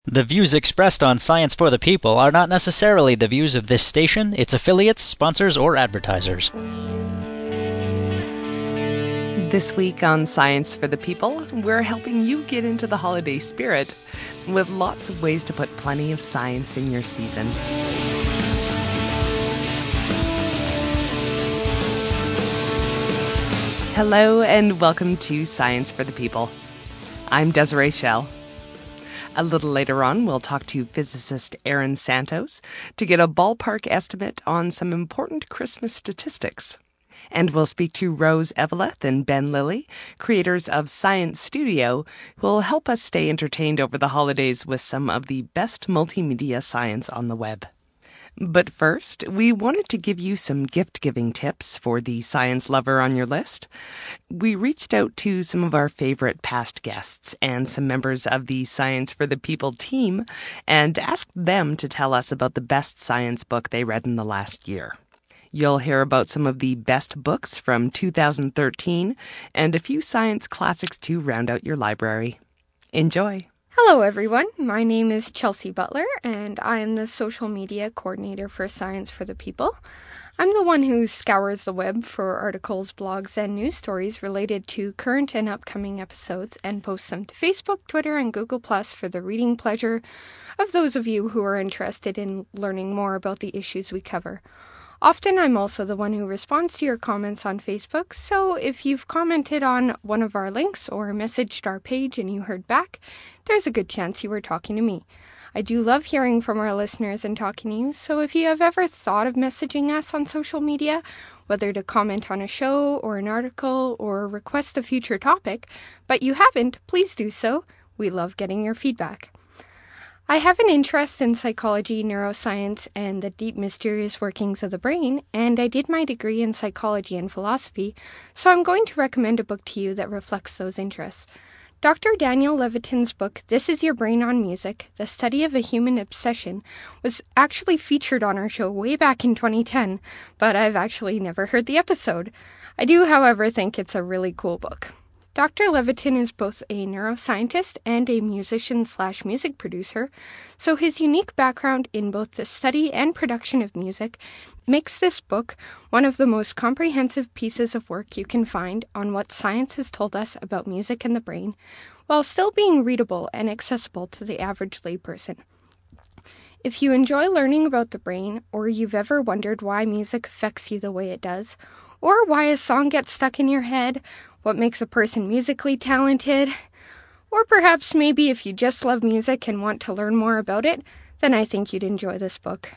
The views expressed on Science for the People are not necessarily the views of this station, its affiliates, sponsors, or advertisers. This week on Science for the People, we're helping you get into the holiday spirit with lots of ways to put plenty of science in your season. Hello and welcome to Science for the People. I'm Desiree Schell. A little later on, we'll talk to physicist Aaron Santos to get a ballpark estimate on some important Christmas statistics. And we'll speak to Rose Eveleth and Ben Lilly, creators of Science Studio, who will help us stay entertained over the holidays with some of the best multimedia science on the web. But first, we wanted to give you some gift-giving tips for the science lover on your list. We reached out to some of our favorite past guests and some members of the Science for the People team and asked them to tell us about the best science book they read in the last year. You'll hear about some of the best books from 2013 and a few science classics to round out your library. Enjoy! Hello everyone, my name is Chelsea Butler and I am the social media coordinator for Science for the People. I'm the one who scours the web for articles, blogs, and news stories related to current and upcoming episodes and posts them to Facebook, Twitter, and Google Plus for the reading pleasure of those of you who are interested in learning more about the issues we cover. Often I'm also the one who responds to your comments on Facebook, so if you've commented on one of our links or messaged our page and you heard back, there's a good chance you were talking to me. I do love hearing from our listeners and talking to you, so if you have ever thought of messaging us on social media, whether to comment on a show or an article or request a future topic, but you haven't, please do so. We love getting your feedback. I have an interest in psychology, neuroscience, and the deep mysterious workings of the brain, and I did my degree in psychology and philosophy, so I'm going to recommend a book to you that reflects those interests. Dr. Daniel Levitin's book, This Is Your Brain on Music, The Study of a Human Obsession, was actually featured on our show way back in 2010, but I've actually never heard the episode. I do, however, think it's a really cool book. Dr. Levitin is both a neuroscientist and a musician/music producer, so his unique background in both the study and production of music makes this book one of the most comprehensive pieces of work you can find on what science has told us about music and the brain, while still being readable and accessible to the average layperson. If you enjoy learning about the brain, or you've ever wondered why music affects you the way it does, or why a song gets stuck in your head, what makes a person musically talented, or perhaps maybe if you just love music and want to learn more about it, then I think you'd enjoy this book.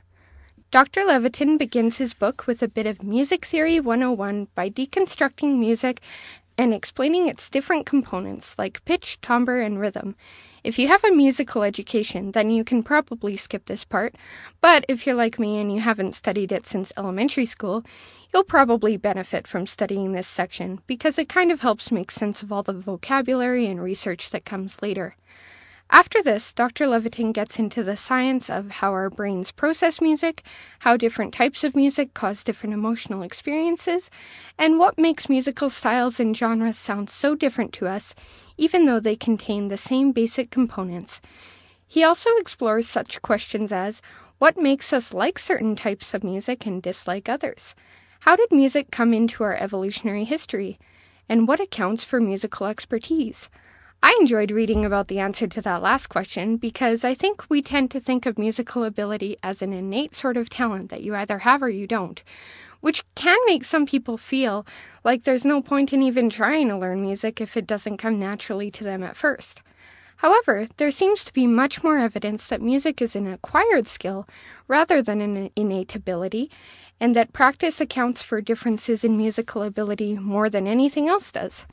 Dr. Levitin begins his book with a bit of Music Theory 101 by deconstructing music and explaining its different components like pitch, timbre, and rhythm. If you have a musical education, then you can probably skip this part, but if you're like me and you haven't studied it since elementary school, you'll probably benefit from studying this section because it kind of helps make sense of all the vocabulary and research that comes later. After this, Dr. Levitin gets into the science of how our brains process music, how different types of music cause different emotional experiences, and what makes musical styles and genres sound so different to us, even though they contain the same basic components. He also explores such questions as, what makes us like certain types of music and dislike others? How did music come into our evolutionary history? And what accounts for musical expertise? I enjoyed reading about the answer to that last question because I think we tend to think of musical ability as an innate sort of talent that you either have or you don't, which can make some people feel like there's no point in even trying to learn music if it doesn't come naturally to them at first. However, there seems to be much more evidence that music is an acquired skill rather than an innate ability, and that practice accounts for differences in musical ability more than anything else does.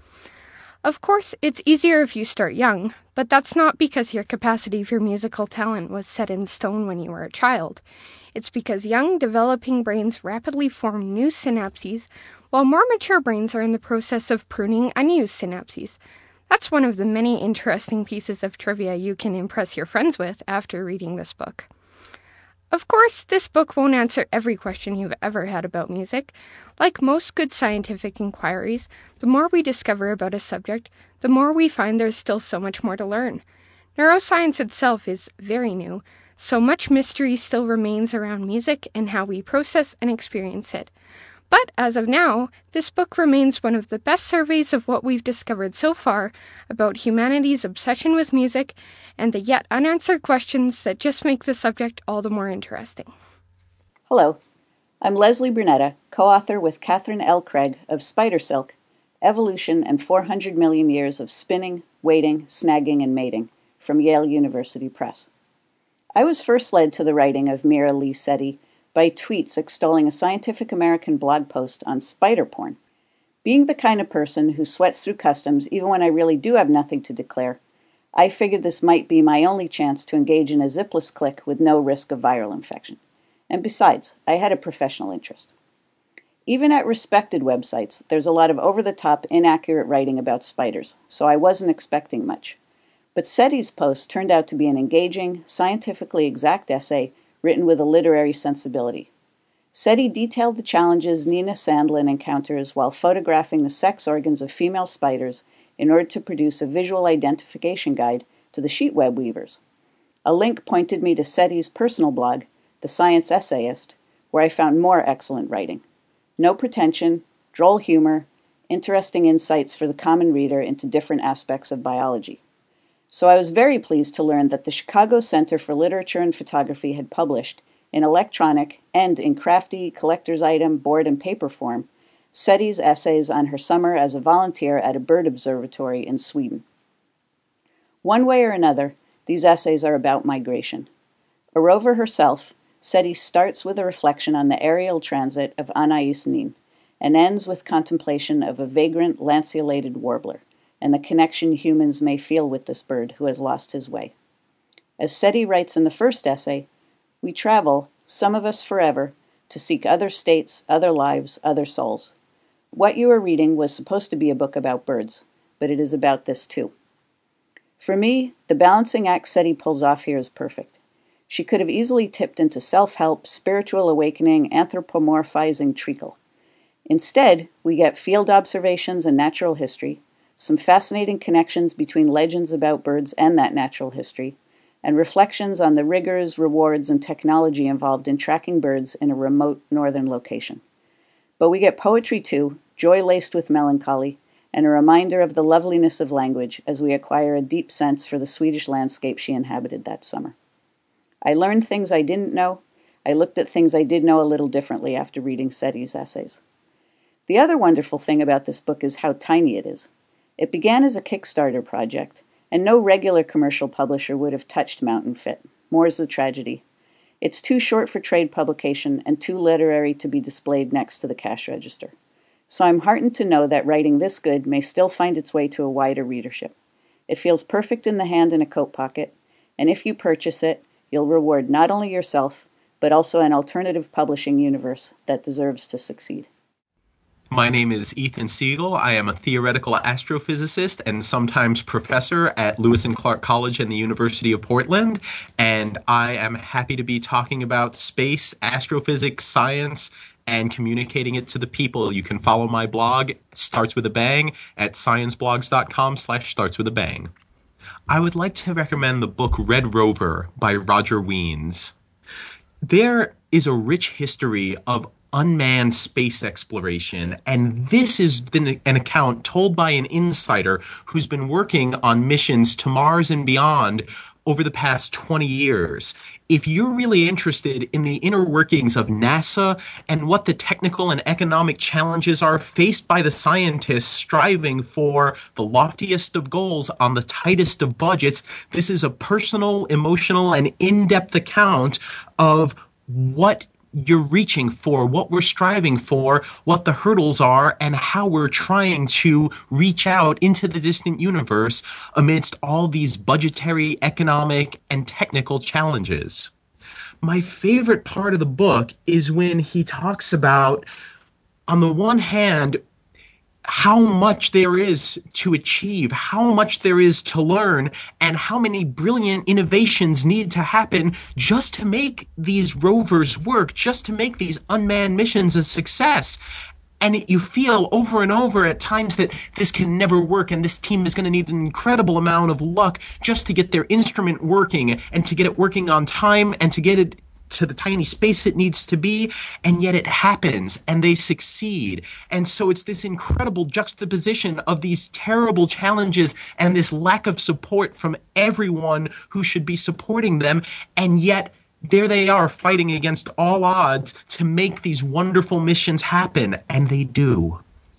Of course, it's easier if you start young, but that's not because your capacity for musical talent was set in stone when you were a child. It's because young, developing brains rapidly form new synapses, while more mature brains are in the process of pruning unused synapses. That's one of the many interesting pieces of trivia you can impress your friends with after reading this book. Of course, this book won't answer every question you've ever had about music. Like most good scientific inquiries, the more we discover about a subject, the more we find there's still so much more to learn. Neuroscience itself is very new, so much mystery still remains around music and how we process and experience it. But as of now, this book remains one of the best surveys of what we've discovered so far about humanity's obsession with music and the yet unanswered questions that just make the subject all the more interesting. Hello, I'm Leslie Brunetta, co-author with Catherine L. Craig of Spider Silk, Evolution and 400 Million Years of Spinning, Waiting, Snagging, and Mating from Yale University Press. I was first led to the writing of Mira Lee Seti by tweets extolling a Scientific American blog post on spider porn. Being the kind of person who sweats through customs even when I really do have nothing to declare, I figured this might be my only chance to engage in a zipless click with no risk of viral infection. And besides, I had a professional interest. Even at respected websites, there's a lot of over-the-top, inaccurate writing about spiders, so I wasn't expecting much. But Seti's post turned out to be an engaging, scientifically exact essay written with a literary sensibility. Seti detailed the challenges Nina Sandlin encounters while photographing the sex organs of female spiders in order to produce a visual identification guide to the sheet web weavers. A link pointed me to Seti's personal blog, The Science Essayist, where I found more excellent writing. No pretension, droll humor, interesting insights for the common reader into different aspects of biology. So I was very pleased to learn that the Chicago Center for Literature and Photography had published, in electronic and in crafty collector's item, board, and paper form, Seti's essays on her summer as a volunteer at a bird observatory in Sweden. One way or another, these essays are about migration. A rover herself, Seti starts with a reflection on the aerial transit of Anais Nin and ends with contemplation of a vagrant lanceolated warbler and the connection humans may feel with this bird who has lost his way. As Seti writes in the first essay, we travel, some of us forever, to seek other states, other lives, other souls. What you are reading was supposed to be a book about birds, but it is about this too. For me, the balancing act Seti pulls off here is perfect. She could have easily tipped into self-help, spiritual awakening, anthropomorphizing treacle. Instead, we get field observations and natural history, some fascinating connections between legends about birds and that natural history, and reflections on the rigors, rewards, and technology involved in tracking birds in a remote northern location. But we get poetry too, joy laced with melancholy, and a reminder of the loveliness of language as we acquire a deep sense for the Swedish landscape she inhabited that summer. I learned things I didn't know. I looked at things I did know a little differently after reading Seti's essays. The other wonderful thing about this book is how tiny it is. It began as a Kickstarter project, and no regular commercial publisher would have touched Mountain Fit. More's the tragedy. It's too short for trade publication and too literary to be displayed next to the cash register. So I'm heartened to know that writing this good may still find its way to a wider readership. It feels perfect in the hand in a coat pocket, and if you purchase it, you'll reward not only yourself, but also an alternative publishing universe that deserves to succeed. My name is Ethan Siegel. I am a theoretical astrophysicist and sometimes professor at Lewis and Clark College and the University of Portland, and I am happy to be talking about space, astrophysics, science, and communicating it to the people. You can follow my blog, Starts With a Bang, at scienceblogs.com/startswithabang. I would like to recommend the book Red Rover by Roger Wiens. There is a rich history of unmanned space exploration, and this is an account told by an insider who's been working on missions to Mars and beyond over the past 20 years. If you're really interested in the inner workings of NASA and what the technical and economic challenges are faced by the scientists striving for the loftiest of goals on the tightest of budgets, this is a personal, emotional, and in-depth account of what you're reaching for, what we're striving for, what the hurdles are, and how we're trying to reach out into the distant universe amidst all these budgetary, economic, and technical challenges. My favorite part of the book is when he talks about, on the one hand, how much there is to achieve, how much there is to learn, and how many brilliant innovations need to happen just to make these rovers work, just to make these unmanned missions a success. And you feel over and over at times that this can never work and this team is going to need an incredible amount of luck just to get their instrument working and to get it working on time and to get it to the tiny space it needs to be, and yet it happens and they succeed. And so it's this incredible juxtaposition of these terrible challenges and this lack of support from everyone who should be supporting them, and yet there they are fighting against all odds to make these wonderful missions happen, and they do.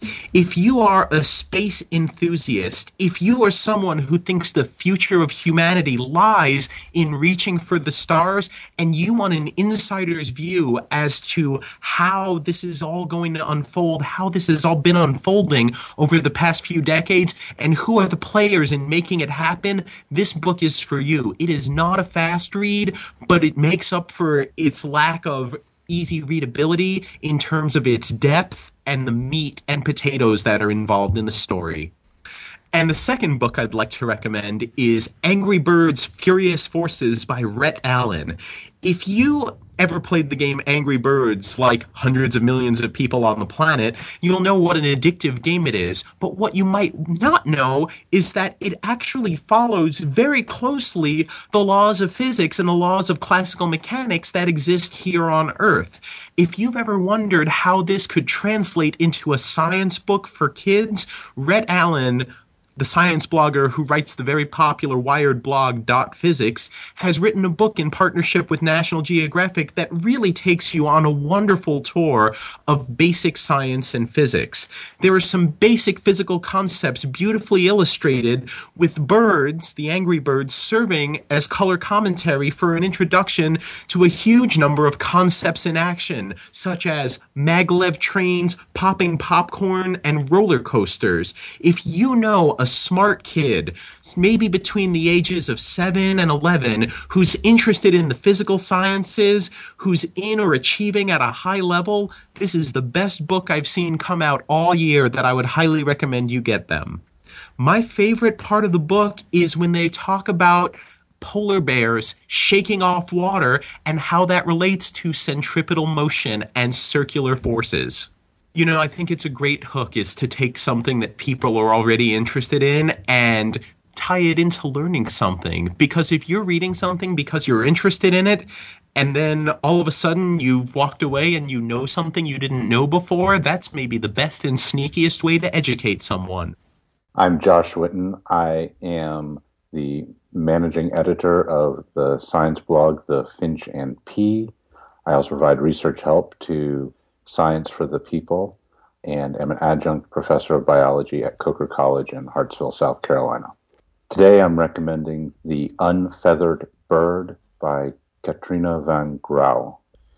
If you are a space enthusiast, if you are someone who thinks the future of humanity lies in reaching for the stars, and you want an insider's view as to how this is all going to unfold, how this has all been unfolding over the past few decades, and who are the players in making it happen, this book is for you. It is not a fast read, but it makes up for its lack of easy readability in terms of its depth and the meat and potatoes that are involved in the story. And the second book I'd like to recommend is Angry Birds Furious Forces by Rhett Allen. If you ever played the game Angry Birds, like hundreds of millions of people on the planet, you'll know what an addictive game it is. But what you might not know is that it actually follows very closely the laws of physics and the laws of classical mechanics that exist here on Earth. If you've ever wondered how this could translate into a science book for kids, Rhett Allen, the science blogger who writes the very popular Wired blog .physics, has written a book in partnership with National Geographic that really takes you on a wonderful tour of basic science and physics. There are some basic physical concepts beautifully illustrated, with birds, the angry birds, serving as color commentary for an introduction to a huge number of concepts in action, such as maglev trains, popping popcorn, and roller coasters. If you know a smart kid, maybe between the ages of 7 and 11, who's interested in the physical sciences, who's in or achieving at a high level, this is the best book I've seen come out all year that I would highly recommend you get them. My favorite part of the book is when they talk about polar bears shaking off water and how that relates to centripetal motion and circular forces. You know, I think it's a great hook is to take something that people are already interested in and tie it into learning something. Because if you're reading something because you're interested in it, and then all of a sudden you've walked away and you know something you didn't know before, that's maybe the best and sneakiest way to educate someone. I'm Josh Witten. I am the managing editor of the science blog, The Finch and Pea. I also provide research help to Science for the People, and am an adjunct professor of biology at Coker College in Hartsville, South Carolina. Today I'm recommending The Unfeathered Bird by Katrina van Grauw.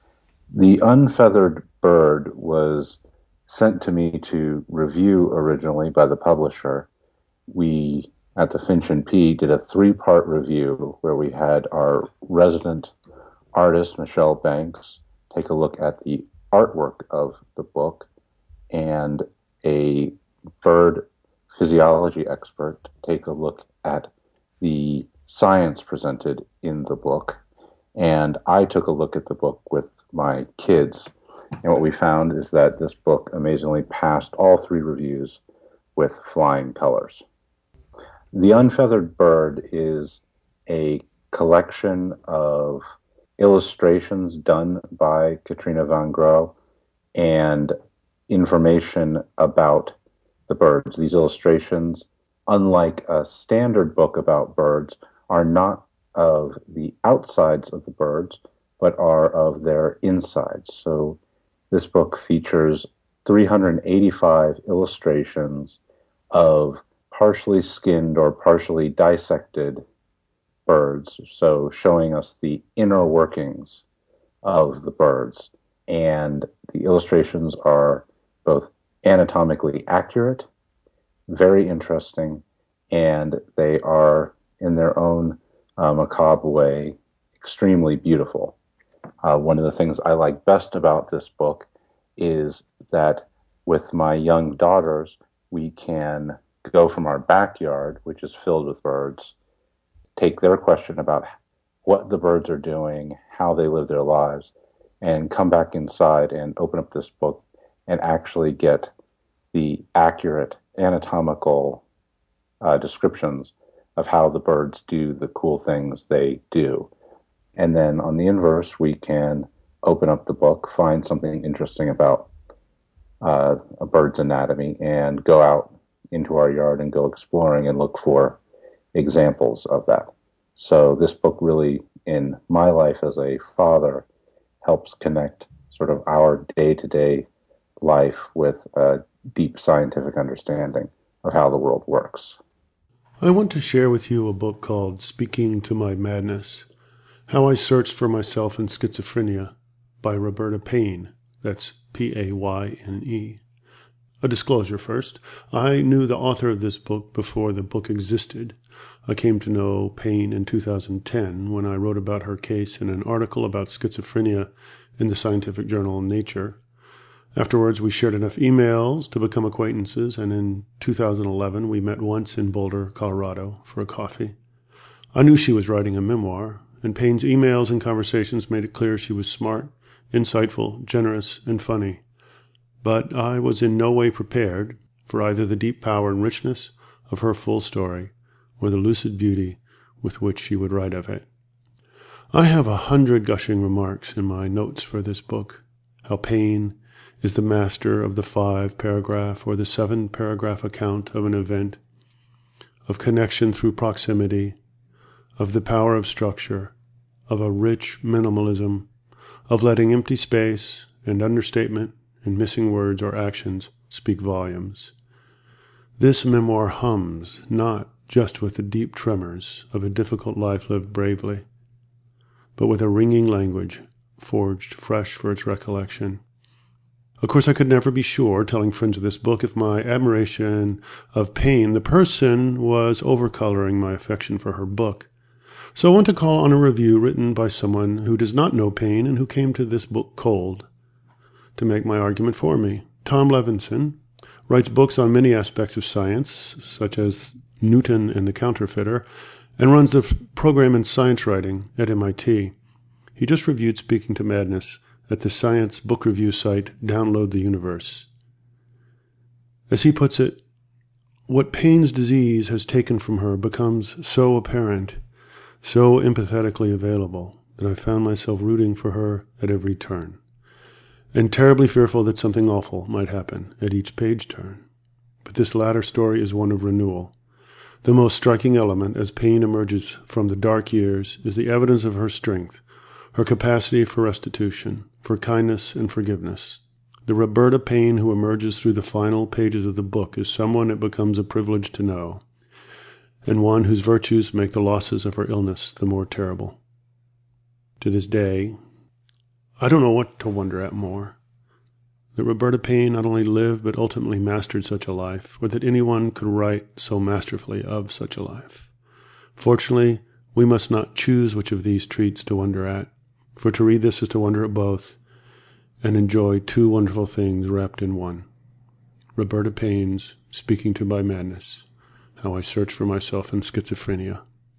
The Unfeathered Bird was sent to me to review originally by the publisher. We, at the Finch and Pea, did a 3-part review where we had our resident artist, Michelle Banks, take a look at the artwork of the book, and a bird physiology expert take a look at the science presented in the book. And I took a look at the book with my kids. And what we found is that this book amazingly passed all 3 reviews with flying colors. The Unfeathered Bird is a collection of illustrations done by Katrina van Grauw and information about the birds. These illustrations, unlike a standard book about birds, are not of the outsides of the birds, but are of their insides. So this book features 385 illustrations of partially skinned or partially dissected birds, so showing us the inner workings of the birds. And the illustrations are both anatomically accurate, very interesting, and they are, in their own macabre way, extremely beautiful. One of the things I like best about this book is that with my young daughters, we can go from our backyard, which is filled with birds, take their question about what the birds are doing, how they live their lives, and come back inside and open up this book and actually get the accurate anatomical descriptions of how the birds do the cool things they do. And then on the inverse, we can open up the book, find something interesting about a bird's anatomy, and go out into our yard and go exploring and look for examples of that. So this book really, in my life as a father, helps connect sort of our day-to-day life with a deep scientific understanding of how the world works. I want to share with you a book called Speaking to My Madness, How I Searched for Myself in Schizophrenia by Roberta Payne. That's Payne. A disclosure first. I knew the author of this book before the book existed. I came to know Payne in 2010 when I wrote about her case in an article about schizophrenia in the scientific journal Nature. Afterwards, we shared enough emails to become acquaintances, and in 2011, we met once in Boulder, Colorado, for a coffee. I knew she was writing a memoir, and Payne's emails and conversations made it clear she was smart, insightful, generous, and funny. But I was in no way prepared for either the deep power and richness of her full story or the lucid beauty with which she would write of it. I have 100 gushing remarks in my notes for this book. How Payne is the master of the 5-paragraph or the 7-paragraph account of an event, of connection through proximity, of the power of structure, of a rich minimalism, of letting empty space and understatement and missing words or actions speak volumes. This memoir hums not just with the deep tremors of a difficult life lived bravely, but with a ringing language forged fresh for its recollection. Of course, I could never be sure, telling friends of this book, if my admiration of Payne, the person, was overcoloring my affection for her book. So I want to call on a review written by someone who does not know Payne and who came to this book cold to make my argument for me. Tom Levinson writes books on many aspects of science, such as Newton and the Counterfeiter, and runs the program in science writing at MIT. He just reviewed Speaking to Madness at the science book review site Download the Universe. As he puts it, what Payne's disease has taken from her becomes so apparent, so empathetically available, that I found myself rooting for her at every turn, and terribly fearful that something awful might happen at each page turn. But this latter story is one of renewal. The most striking element as Payne emerges from the dark years is the evidence of her strength, her capacity for restitution, for kindness and forgiveness. The Roberta Payne who emerges through the final pages of the book is someone it becomes a privilege to know, and one whose virtues make the losses of her illness the more terrible. To this day, I don't know what to wonder at more: that Roberta Payne not only lived but ultimately mastered such a life, or that anyone could write so masterfully of such a life. Fortunately, we must not choose which of these treats to wonder at, for to read this is to wonder at both, and enjoy two wonderful things wrapped in one. Roberta Payne's Speaking to My Madness, How I Searched for Myself in Schizophrenia.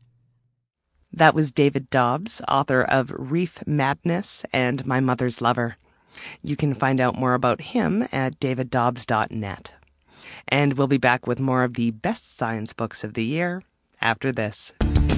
That was David Dobbs, author of Reef Madness and My Mother's Lover. You can find out more about him at daviddobbs.net. And we'll be back with more of the best science books of the year after this.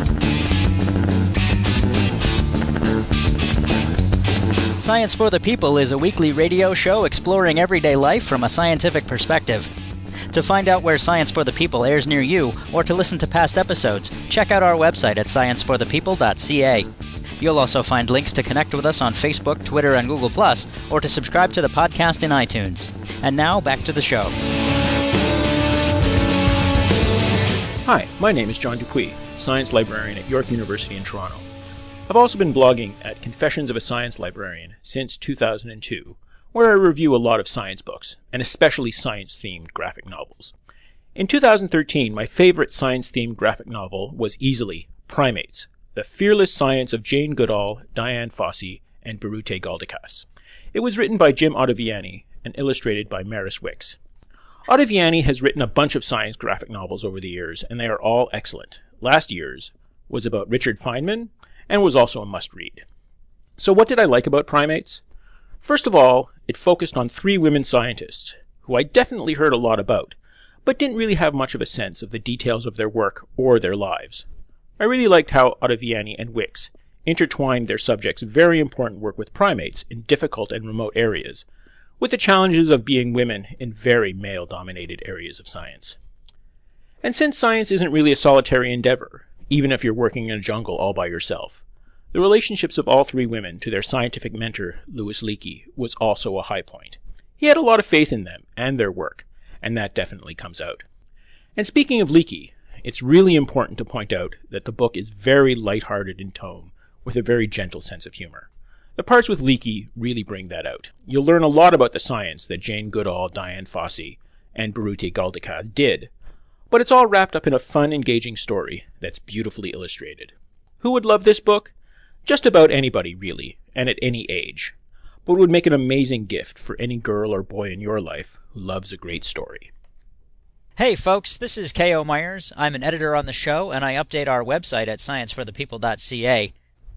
Science for the People is a weekly radio show exploring everyday life from a scientific perspective. To find out where Science for the People airs near you, or to listen to past episodes, check out our website at scienceforthepeople.ca. You'll also find links to connect with us on Facebook, Twitter, and Google+, or to subscribe to the podcast in iTunes. And now, back to the show. Hi, my name is John Dupuis, Science Librarian at York University in Toronto. I've also been blogging at Confessions of a Science Librarian since 2002, where I review a lot of science books, and especially science-themed graphic novels. In 2013, my favorite science-themed graphic novel was easily Primates, The Fearless Science of Jane Goodall, Diane Fossey, and Birute Galdikas. It was written by Jim Ottaviani and illustrated by Maris Wicks. Ottaviani has written a bunch of science graphic novels over the years, and they are all excellent. Last year's was about Richard Feynman, and was also a must-read. So what did I like about Primates? First of all, It focused on 3 women scientists, who I definitely heard a lot about, but didn't really have much of a sense of the details of their work or their lives. I really liked how Ottaviani and Wicks intertwined their subjects' very important work with primates in difficult and remote areas, with the challenges of being women in very male-dominated areas of science. And since science isn't really a solitary endeavor, even if you're working in a jungle all by yourself, the relationships of all 3 women to their scientific mentor, Louis Leakey, was also a high point. He had a lot of faith in them and their work, and that definitely comes out. And speaking of Leakey, it's really important to point out that the book is very lighthearted in tone, with a very gentle sense of humor. The parts with Leakey really bring that out. You'll learn a lot about the science that Jane Goodall, Dian Fossey, and Baruti Guldikas did, but it's all wrapped up in a fun, engaging story that's beautifully illustrated. Who would love this book? Just about anybody, really, and at any age. But it would make an amazing gift for any girl or boy in your life who loves a great story. Hey folks, this is K.O. Myers. I'm an editor on the show, and I update our website at scienceforthepeople.ca.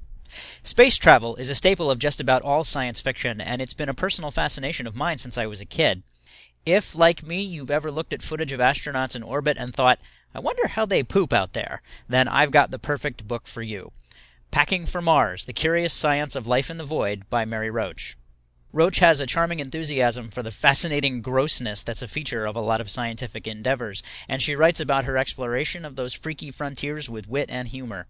Space travel is a staple of just about all science fiction, and it's been a personal fascination of mine since I was a kid. If, like me, you've ever looked at footage of astronauts in orbit and thought, I wonder how they poop out there, then I've got the perfect book for you. Packing for Mars, The Curious Science of Life in the Void by Mary Roach. Roach has a charming enthusiasm for the fascinating grossness that's a feature of a lot of scientific endeavors, and she writes about her exploration of those freaky frontiers with wit and humor.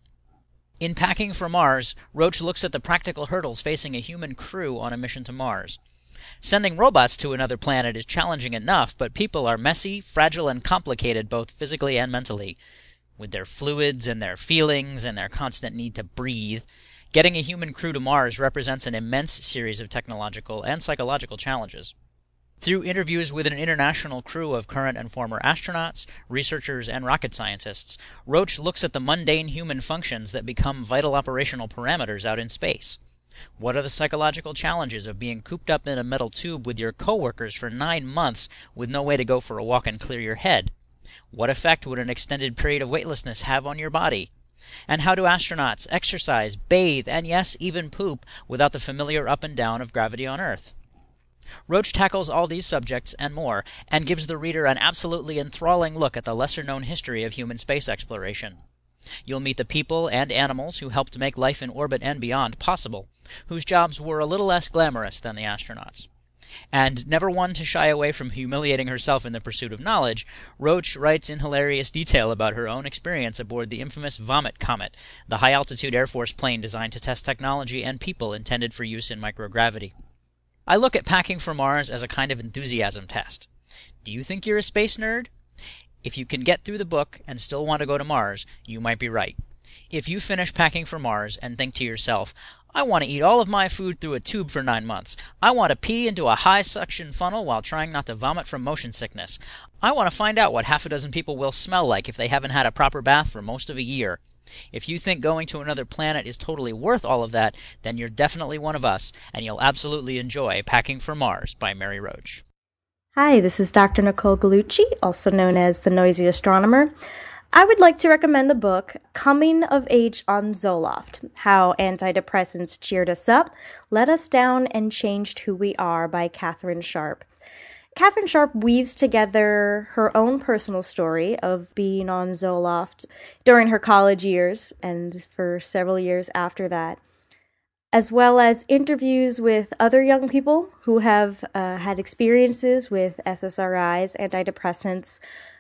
In Packing for Mars, Roach looks at the practical hurdles facing a human crew on a mission to Mars. Sending robots to another planet is challenging enough, but people are messy, fragile, and complicated both physically and mentally. With their fluids and their feelings and their constant need to breathe, getting a human crew to Mars represents an immense series of technological and psychological challenges. Through interviews with an international crew of current and former astronauts, researchers, and rocket scientists, Roach looks at the mundane human functions that become vital operational parameters out in space. What are the psychological challenges of being cooped up in a metal tube with your coworkers for 9 months with no way to go for a walk and clear your head? What effect would an extended period of weightlessness have on your body? And how do astronauts exercise, bathe, and yes, even poop without the familiar up and down of gravity on Earth? Roach tackles all these subjects and more, and gives the reader an absolutely enthralling look at the lesser-known history of human space exploration. You'll meet the people and animals who helped make life in orbit and beyond possible, whose jobs were a little less glamorous than the astronauts. And never one to shy away from humiliating herself in the pursuit of knowledge, Roach writes in hilarious detail about her own experience aboard the infamous Vomit Comet, the high-altitude Air Force plane designed to test technology and people intended for use in microgravity. I look at Packing for Mars as a kind of enthusiasm test. Do you think you're a space nerd? If you can get through the book and still want to go to Mars, you might be right. If you finish Packing for Mars and think to yourself, I want to eat all of my food through a tube for 9 months. I want to pee into a high-suction funnel while trying not to vomit from motion sickness. I want to find out what half a dozen people will smell like if they haven't had a proper bath for most of a year. If you think going to another planet is totally worth all of that, then you're definitely one of us, and you'll absolutely enjoy Packing for Mars by Mary Roach. Hi, this is Dr. Nicole Gallucci, also known as the Noisy Astronomer. I would like to recommend the book Coming of Age on Zoloft, How Antidepressants Cheered Us Up, Let Us Down, and Changed Who We Are by Katherine Sharp. Katherine Sharp weaves together her own personal story of being on Zoloft during her college years and for several years after that, as well as interviews with other young people who have had experiences with SSRIs, antidepressants,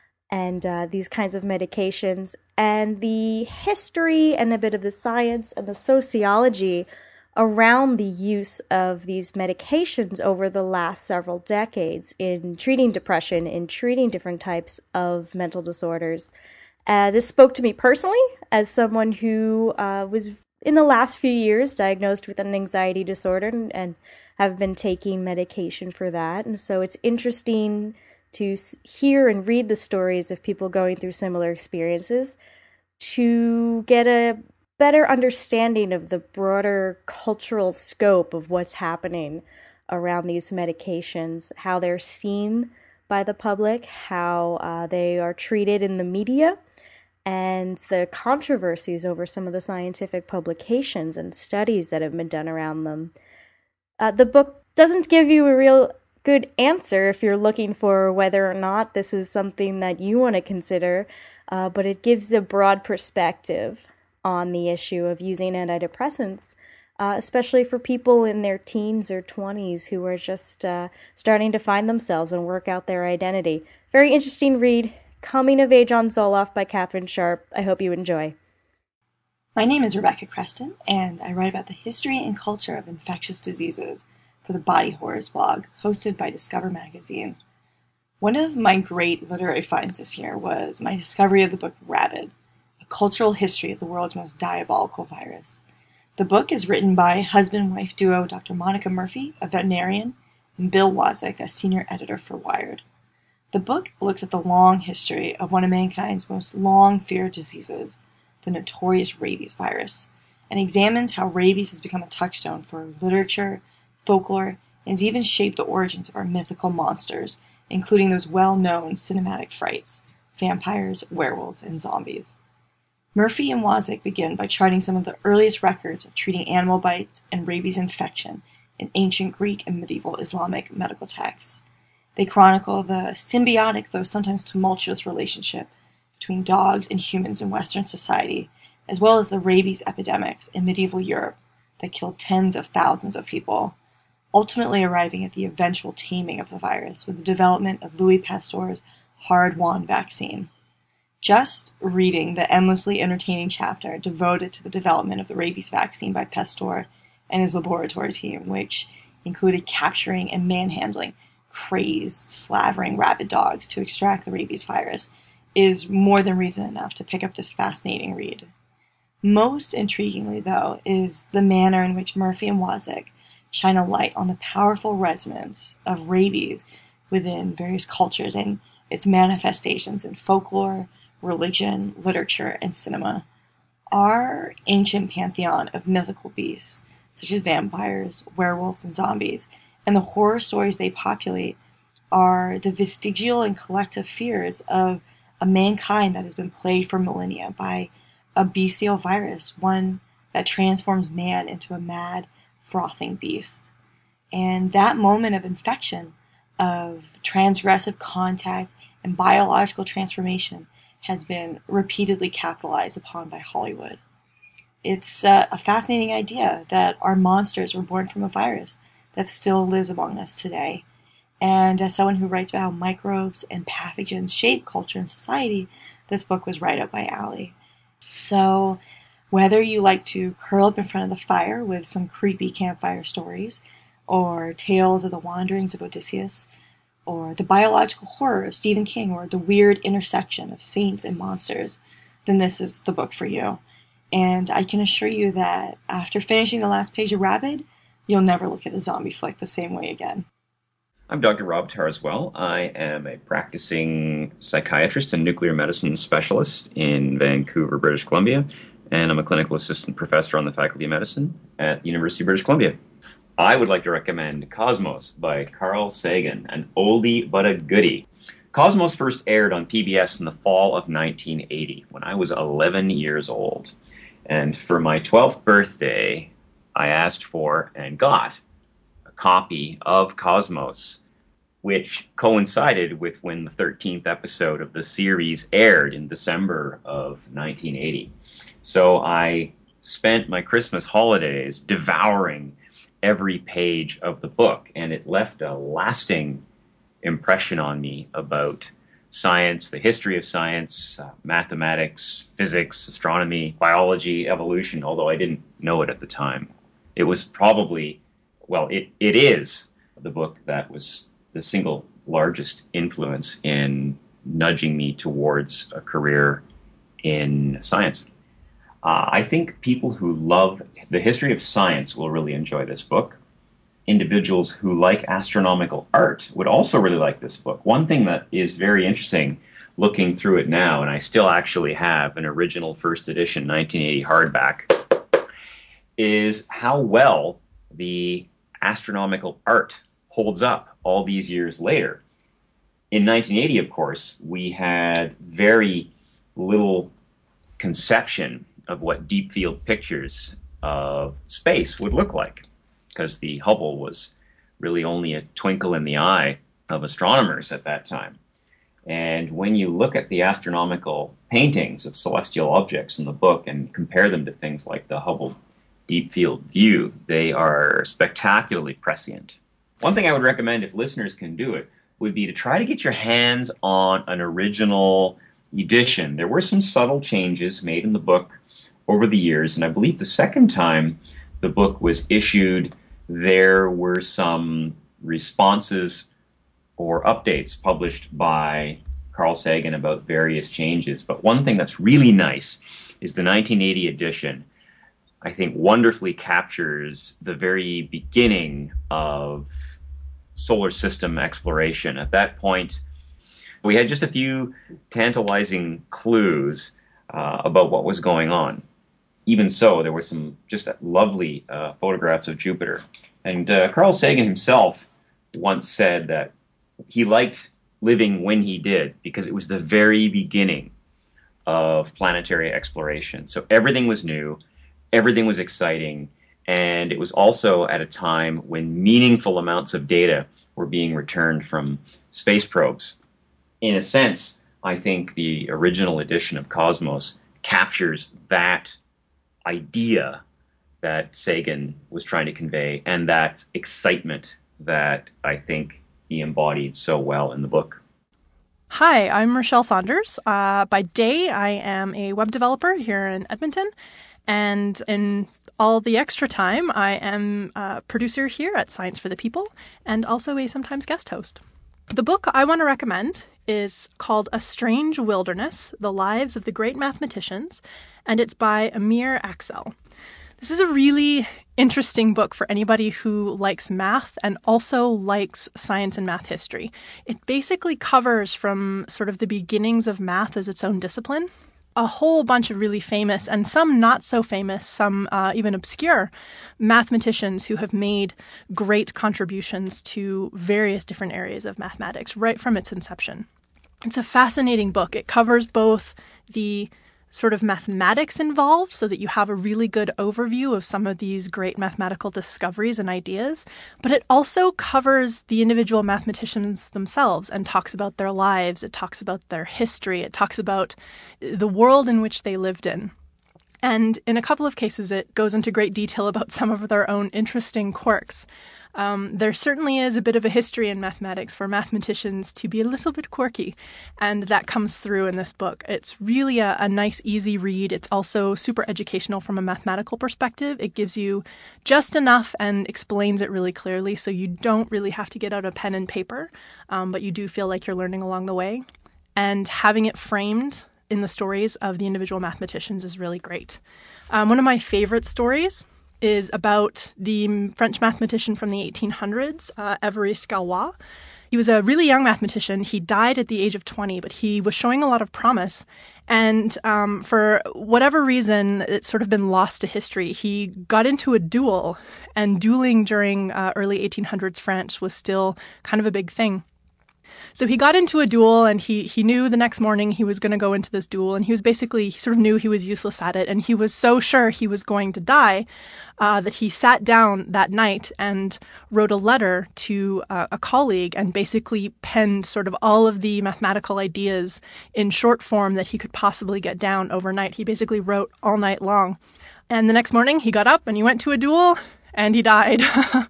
and these kinds of medications, and the history and a bit of the science and the sociology around the use of these medications over the last several decades in treating depression, in treating different types of mental disorders. This spoke to me personally as someone who was in the last few years diagnosed with an anxiety disorder and have been taking medication for that. And so it's interesting to hear and read the stories of people going through similar experiences to get a better understanding of the broader cultural scope of what's happening around these medications, how they're seen by the public, how they are treated in the media, and the controversies over some of the scientific publications and studies that have been done around them. The book doesn't give you a real good answer if you're looking for whether or not this is something that you want to consider, but it gives a broad perspective on the issue of using antidepressants, especially for people in their teens or 20s who are just starting to find themselves and work out their identity. Very interesting read, Coming of Age on Zoloft by Katherine Sharp. I hope you enjoy. My name is Rebecca Creston, and I write about the history and culture of infectious diseases for the Body Horrors blog, hosted by Discover Magazine. One of my great literary finds this year was my discovery of the book Rabid, A Cultural History of the World's Most Diabolical Virus. The book is written by husband-wife duo Dr. Monica Murphy, a veterinarian, and Bill Wazik, a senior editor for Wired. The book looks at the long history of one of mankind's most long-feared diseases, the notorious rabies virus, and examines how rabies has become a touchstone for literature, folklore, and has even shaped the origins of our mythical monsters, including those well-known cinematic frights, vampires, werewolves, and zombies. Murphy and Wazik begin by charting some of the earliest records of treating animal bites and rabies infection in ancient Greek and medieval Islamic medical texts. They chronicle the symbiotic, though sometimes tumultuous, relationship between dogs and humans in Western society, as well as the rabies epidemics in medieval Europe that killed tens of thousands of people, ultimately arriving at the eventual taming of the virus with the development of Louis Pasteur's hard-won vaccine. Just reading the endlessly entertaining chapter devoted to the development of the rabies vaccine by Pasteur and his laboratory team, which included capturing and manhandling crazed, slavering rabid dogs to extract the rabies virus, is more than reason enough to pick up this fascinating read. Most intriguingly, though, is the manner in which Murphy and Wazik shine a light on the powerful resonance of rabies within various cultures and its manifestations in folklore, religion, literature, and cinema. Our ancient pantheon of mythical beasts, such as vampires, werewolves, and zombies, and the horror stories they populate are the vestigial and collective fears of a mankind that has been plagued for millennia by a bestial virus, one that transforms man into a mad, frothing beast. And that moment of infection, of transgressive contact and biological transformation has been repeatedly capitalized upon by Hollywood. It's a fascinating idea that our monsters were born from a virus that still lives among us today. And as someone who writes about how microbes and pathogens shape culture and society, this book was right up my alley. So whether you like to curl up in front of the fire with some creepy campfire stories, or tales of the wanderings of Odysseus, or the biological horror of Stephen King, or the weird intersection of saints and monsters, then this is the book for you. And I can assure you that after finishing the last page of Rabid, you'll never look at a zombie flick the same way again. I'm Dr. Rob Tarswell. I am a practicing psychiatrist and nuclear medicine specialist in Vancouver, British Columbia, and I'm a clinical assistant professor on the Faculty of Medicine at the University of British Columbia. I would like to recommend Cosmos by Carl Sagan, an oldie but a goodie. Cosmos first aired on PBS in the fall of 1980 when I was 11 years old. And for my 12th birthday, I asked for and got a copy of Cosmos, which coincided with when the 13th episode of the series aired in December of 1980. So I spent my Christmas holidays devouring every page of the book, and it left a lasting impression on me about science, the history of science, mathematics, physics, astronomy, biology, evolution, although I didn't know it at the time. It was probably, well, it is the book that was the single largest influence in nudging me towards a career in science. I think people who love the history of science will really enjoy this book. Individuals who like astronomical art would also really like this book. One thing that is very interesting looking through it now, and I still actually have an original first edition 1980 hardback, is how well the astronomical art holds up all these years later. In 1980, of course, we had very little conception of what deep field pictures of space would look like, because the Hubble was really only a twinkle in the eye of astronomers at that time. And when you look at the astronomical paintings of celestial objects in the book and compare them to things like the Hubble Deep Field View, they are spectacularly prescient. One thing I would recommend, if listeners can do it, would be to try to get your hands on an original edition. There were some subtle changes made in the book over the years, and I believe the second time the book was issued, there were some responses or updates published by Carl Sagan about various changes. But one thing that's really nice is the 1980 edition, I think, wonderfully captures the very beginning of solar system exploration. At that point, we had just a few tantalizing clues about what was going on. Even so, there were some just lovely photographs of Jupiter. And Carl Sagan himself once said that he liked living when he did because it was the very beginning of planetary exploration. So everything was new, everything was exciting, and it was also at a time when meaningful amounts of data were being returned from space probes. In a sense, I think the original edition of Cosmos captures that idea that Sagan was trying to convey and that excitement that I think he embodied so well in the book. Hi, I'm Rochelle Saunders. By day, I am a web developer here in Edmonton, and in all the extra time, I am a producer here at Science for the People and also a sometimes guest host. The book I want to recommend is called A Strange Wilderness, The Lives of the Great Mathematicians, and it's by Amir Axel. This is a really interesting book for anybody who likes math and also likes science and math history. It basically covers from sort of the beginnings of math as its own discipline, a whole bunch of really famous and some not so famous, some even obscure mathematicians who have made great contributions to various different areas of mathematics right from its inception. It's a fascinating book. It covers both the sort of mathematics involved so that you have a really good overview of some of these great mathematical discoveries and ideas, but it also covers the individual mathematicians themselves and talks about their lives, it talks about their history, it talks about the world in which they lived in. And in a couple of cases, it goes into great detail about some of their own interesting quirks. There certainly is a bit of a history in mathematics for mathematicians to be a little bit quirky, and that comes through in this book. It's really a nice, easy read. It's also super educational from a mathematical perspective. It gives you just enough and explains it really clearly, so you don't really have to get out a pen and paper, but you do feel like you're learning along the way. And having it framed in the stories of the individual mathematicians is really great. One of my favorite stories is about the French mathematician from the 1800s, Évariste Galois. He was a really young mathematician. He died at the age of 20, but he was showing a lot of promise. And for whatever reason, it's sort of been lost to history. He got into a duel, and dueling during early 1800s France was still kind of a big thing. So he got into a duel, and he knew the next morning he was going to go into this duel, and he sort of knew he was useless at it, and he was so sure he was going to die that he sat down that night and wrote a letter to a colleague and basically penned sort of all of the mathematical ideas in short form that he could possibly get down overnight. He basically wrote all night long. And the next morning he got up and he went to a duel and he died.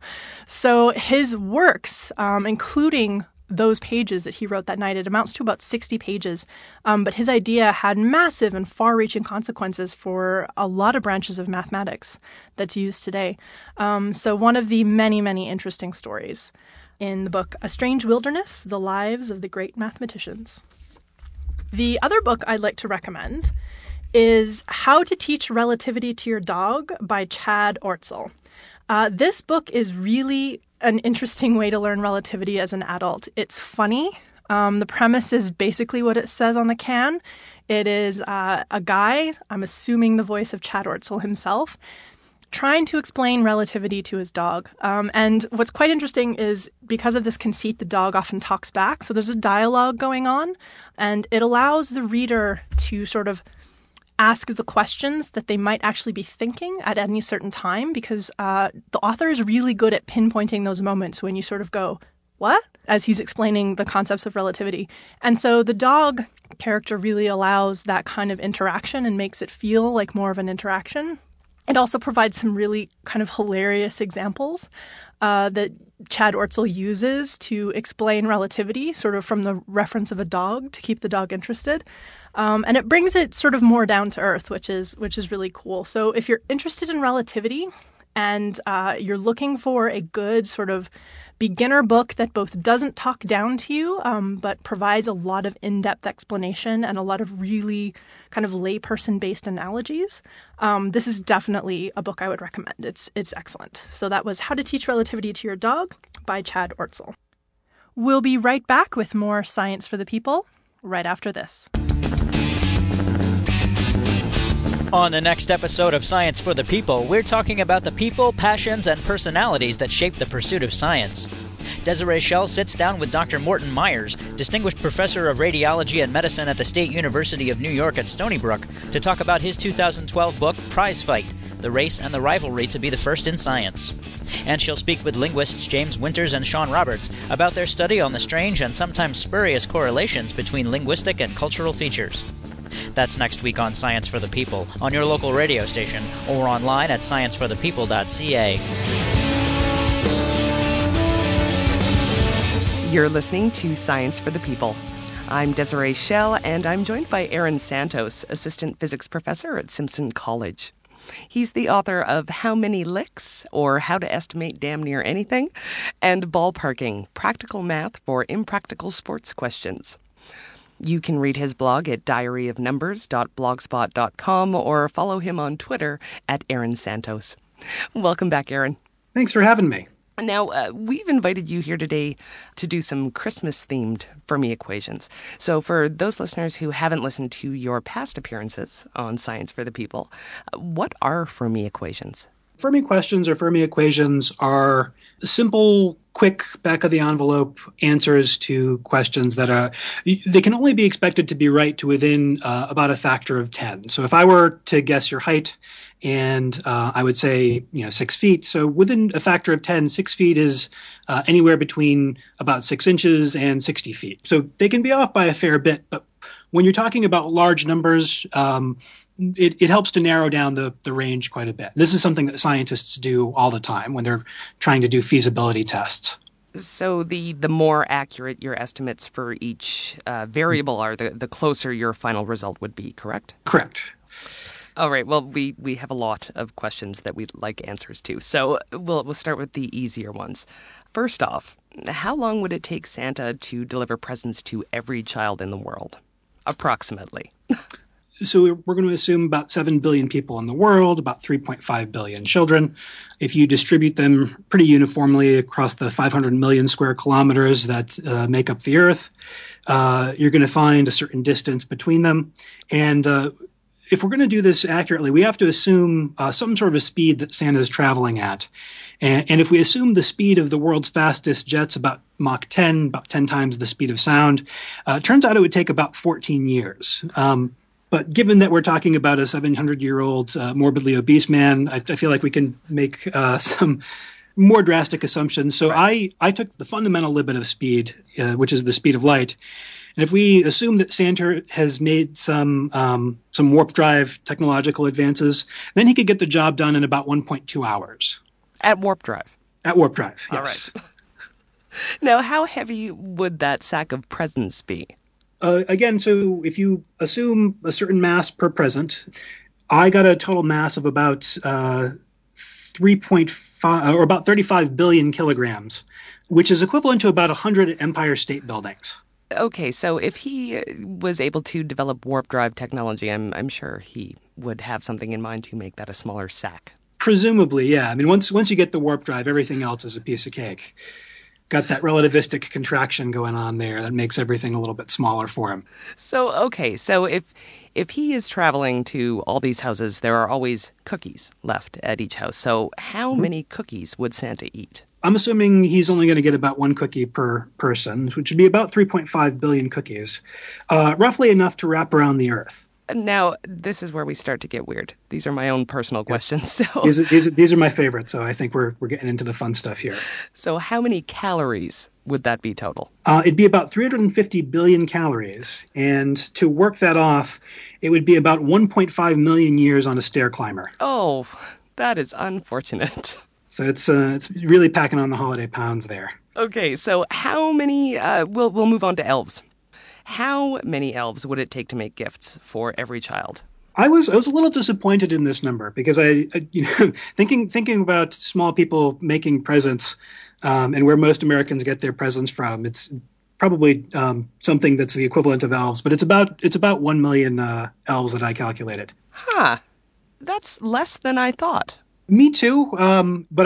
So his works, including those pages that he wrote that night, it amounts to about 60 pages. But his idea had massive and far-reaching consequences for a lot of branches of mathematics that's used today. So one of the many, many interesting stories in the book, A Strange Wilderness, The Lives of the Great Mathematicians. The other book I'd like to recommend is How to Teach Relativity to Your Dog by Chad Ortzel. This book is really an interesting way to learn relativity as an adult. It's funny. The premise is basically what it says on the can. It is a guy, I'm assuming the voice of Chad Ortzel himself, trying to explain relativity to his dog. And what's quite interesting is because of this conceit, the dog often talks back. So there's a dialogue going on, and it allows the reader to sort of ask the questions that they might actually be thinking at any certain time, because the author is really good at pinpointing those moments when you sort of go, what? As he's explaining the concepts of relativity. And so the dog character really allows that kind of interaction and makes it feel like more of an interaction. It also provides some really kind of hilarious examples that Chad Ortzel uses to explain relativity, sort of from the reference of a dog to keep the dog interested. And it brings it sort of more down to earth, which is really cool. So if you're interested in relativity and you're looking for a good sort of beginner book that both doesn't talk down to you, but provides a lot of in-depth explanation and a lot of really kind of layperson-based analogies, this is definitely a book I would recommend. It's excellent. So that was How to Teach Relativity to Your Dog by Chad Ortzel. We'll be right back with more Science for the People right after this. On the next episode of Science for the People, we're talking about the people, passions, and personalities that shape the pursuit of science. Desiree Schell sits down with Dr. Morton Myers, Distinguished Professor of Radiology and Medicine at the State University of New York at Stony Brook, to talk about his 2012 book, Prize Fight: The Race and the Rivalry to Be the First in Science. And she'll speak with linguists James Winters and Sean Roberts about their study on the strange and sometimes spurious correlations between linguistic and cultural features. That's next week on Science for the People, on your local radio station, or online at scienceforthepeople.ca. You're listening to Science for the People. I'm Desiree Schell, and I'm joined by Aaron Santos, Assistant Physics Professor at Simpson College. He's the author of How Many Licks, or How to Estimate Damn Near Anything, and Ballparking, Practical Math for Impractical Sports Questions. You can read his blog at diaryofnumbers.blogspot.com or follow him on Twitter at Aaron Santos. Welcome back, Aaron. Thanks for having me. Now, we've invited you here today to do some Christmas-themed Fermi equations. So for those listeners who haven't listened to your past appearances on Science for the People, what are Fermi equations? Fermi questions or Fermi equations are simple, quick, back-of-the-envelope answers to questions that they can only be expected to be right to within about a factor of 10. So if I were to guess your height, and I would say 6 feet, so within a factor of 10, 6 feet is anywhere between about 6 inches and 60 feet. So they can be off by a fair bit, but when you're talking about large numbers, it helps to narrow down the range quite a bit. This is something that scientists do all the time when they're trying to do feasibility tests. So the more accurate your estimates for each variable are, the closer your final result would be, correct? Correct. All right. Well, we have a lot of questions that we'd like answers to. So we'll start with the easier ones. First off, how long would it take Santa to deliver presents to every child in the world? Approximately. So we're going to assume about 7 billion people in the world, about 3.5 billion children. If you distribute them pretty uniformly across the 500 million square kilometers that make up the Earth, you're going to find a certain distance between them. And if we're going to do this accurately, we have to assume some sort of a speed that Santa is traveling at. And if we assume the speed of the world's fastest jets, about Mach 10, about 10 times the speed of sound, it turns out it would take about 14 years. But given that we're talking about a 700-year-old morbidly obese man, I feel like we can make some more drastic assumptions. So I took the fundamental limit of speed, which is the speed of light. And if we assume that Santa has made some warp drive technological advances, then he could get the job done in about 1.2 hours. At warp drive? At warp drive, yes. All right. Now, how heavy would that sack of presents be? Again, so if you assume a certain mass per present, I got a total mass of about 3.5 or about 35 billion kilograms, which is equivalent to about 100 Empire State Buildings. Okay, so if he was able to develop warp drive technology, I'm sure he would have something in mind to make that a smaller sack. Presumably, yeah. I mean, once you get the warp drive, everything else is a piece of cake. Got that relativistic contraction going on there that makes everything a little bit smaller for him. So, okay, so if he is traveling to all these houses, there are always cookies left at each house. So how many cookies would Santa eat? I'm assuming he's only going to get about 1 cookie per person, which would be about 3.5 billion cookies, roughly enough to wrap around the Earth. Now, this is where we start to get weird. These are my own personal questions. So These are my favorites, so I think we're getting into the fun stuff here. So how many calories would that be total? It'd be about 350 billion calories, and to work that off, it would be about 1.5 million years on a stair climber. Oh, that is unfortunate. So it's really packing on the holiday pounds there. Okay, so how many, we'll move on to elves. How many elves would it take to make gifts for every child? I was a little disappointed in this number because I thinking about small people making presents and where most Americans get their presents from. It's probably something that's the equivalent of elves, but it's about 1 million elves that I calculated. Huh. That's less than I thought. Me too, but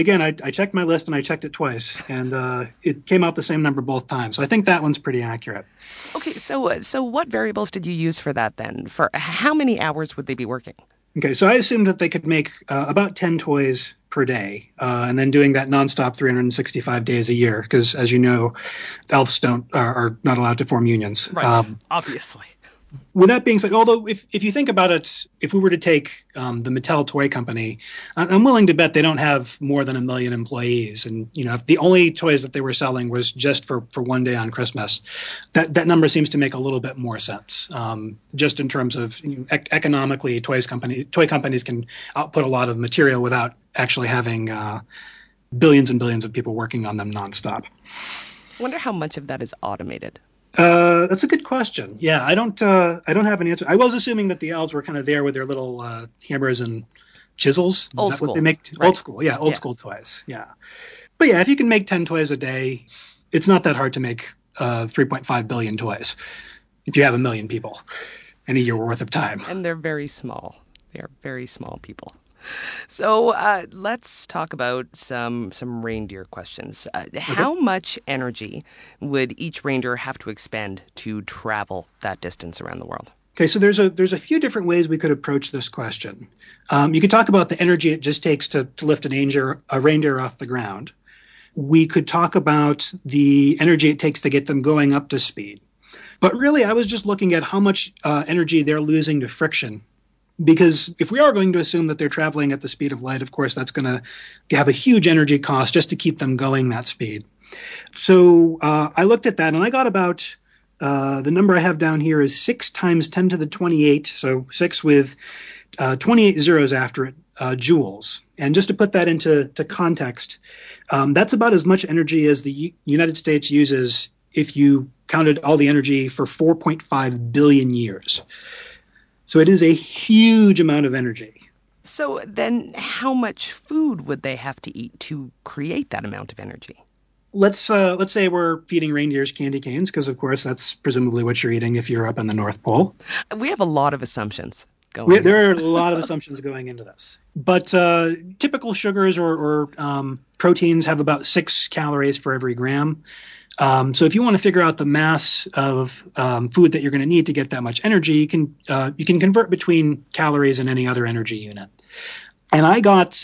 I checked my list and I checked it twice, and it came out the same number both times. So I think that one's pretty accurate. Okay, so what variables did you use for that then? For how many hours would they be working? Okay, so I assumed that they could make about 10 toys per day, and then doing that nonstop 365 days a year, because as you know, elves are not allowed to form unions. Right, obviously. With that being said, although if you think about it, if we were to take the Mattel toy company, I'm willing to bet they don't have more than 1 million employees. And, if the only toys that they were selling was just for one day on Christmas, that number seems to make a little bit more sense. Just in terms of economically, toy companies can output a lot of material without actually having billions and billions of people working on them nonstop. I wonder how much of that is automated. That's a good question. Yeah, I don't have an answer. I was assuming that the elves were kind of there with their little hammers and chisels. Old school. What they make? Right. Old school. Yeah, old school toys. Yeah. But yeah, if you can make 10 toys a day, it's not that hard to make 3.5 billion toys if you have 1 million people in a year worth of time. And they're very small. They are very small people. So let's talk about some reindeer questions. How much energy would each reindeer have to expend to travel that distance around the world? Okay, so there's a few different ways we could approach this question. You could talk about the energy it just takes to lift a reindeer off the ground. We could talk about the energy it takes to get them going up to speed. But really, I was just looking at how much energy they're losing to friction. Because if we are going to assume that they're traveling at the speed of light, of course, that's going to have a huge energy cost just to keep them going that speed. So I looked at that, and I got about the number I have down here is 6 times 10 to the 28, so 6 with 28 zeros after it, joules. And just to put that into context, that's about as much energy as the United States uses if you counted all the energy for 4.5 billion years. So it is a huge amount of energy. So then how much food would they have to eat to create that amount of energy? Let's say we're feeding reindeers candy canes, because, of course, that's presumably what you're eating if you're up in the North Pole. We have a lot of assumptions going There are a lot of assumptions going into this. But typical sugars or proteins have about 6 calories for every gram. So if you want to figure out the mass of food that you're going to need to get that much energy, you can convert between calories and any other energy unit. And I got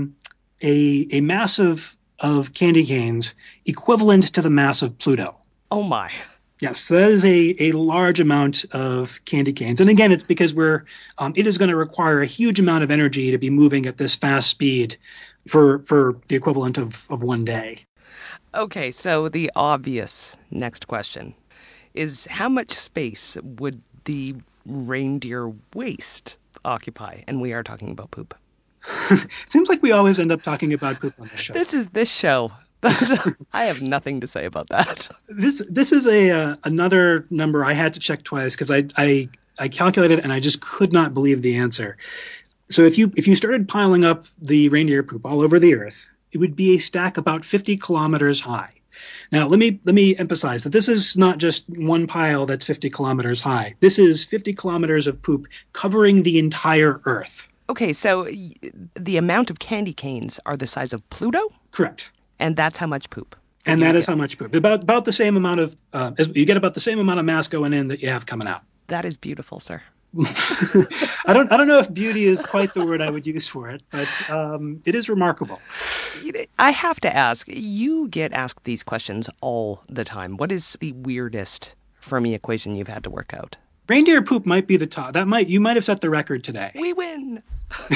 a mass of candy canes equivalent to the mass of Pluto. Oh my! Yes, that is a large amount of candy canes. And again, it's because it is going to require a huge amount of energy to be moving at this fast speed for the equivalent of one day. Okay, so the obvious next question is how much space would the reindeer waste occupy? And we are talking about poop. It seems like we always end up talking about poop on this show. This is this show. I have nothing to say about that. This is another number I had to check twice because I calculated and I just could not believe the answer. So if you started piling up the reindeer poop all over the earth, it would be a stack about 50 kilometers high. Now, let me emphasize that this is not just one pile that's 50 kilometers high. This is 50 kilometers of poop covering the entire Earth. Okay, so the amount of candy canes are the size of Pluto? Correct. And that's how much poop? And that is how much poop. About the same amount of, you get about the same amount of mass going in that you have coming out. That is beautiful, sir. I don't know if beauty is quite the word I would use for it, but it is remarkable. I have to ask, you get asked these questions all the time. What is the weirdest Fermi equation you've had to work out? Reindeer poop might be the top. You might have set the record today. We win.